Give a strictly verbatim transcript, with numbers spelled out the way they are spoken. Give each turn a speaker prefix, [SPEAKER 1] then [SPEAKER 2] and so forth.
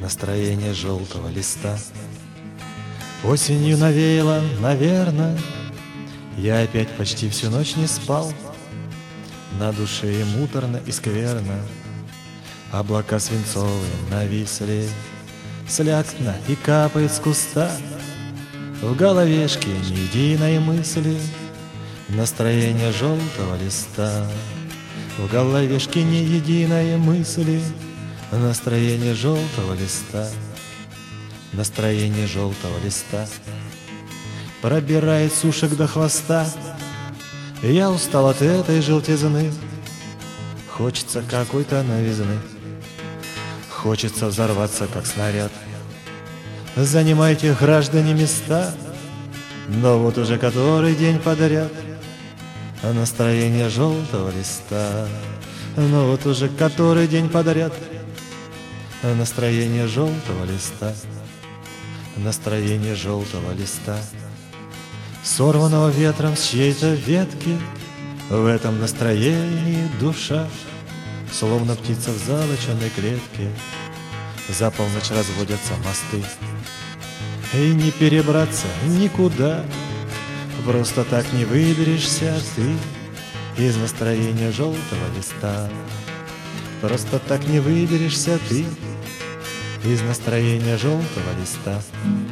[SPEAKER 1] настроение желтого листа. Осенью навеяло, наверно, я опять почти всю ночь не спал. На душе и муторно, и скверно, облака свинцовые нависли, слякотно и капает с куста. В головешке ни единой мысли, настроение желтого листа. В головешке ни единой мысли, настроение желтого листа. Настроение желтого листа пробирает сушек до хвоста. Я устал от этой желтизны, хочется какой-то новизны, хочется взорваться, как снаряд. Занимайте, граждане, места, но вот уже который день подряд настроение желтого листа. Но вот уже который день подряд настроение желтого листа. Настроение желтого листа, сорванного ветром с чьей-то ветки. В этом настроении душа, словно птица в золоченой клетке. За полночь разводятся мосты, и не перебраться никуда. Просто так не выберешься ты из настроения желтого листа. Просто так не выберешься ты из настроения желтого листа.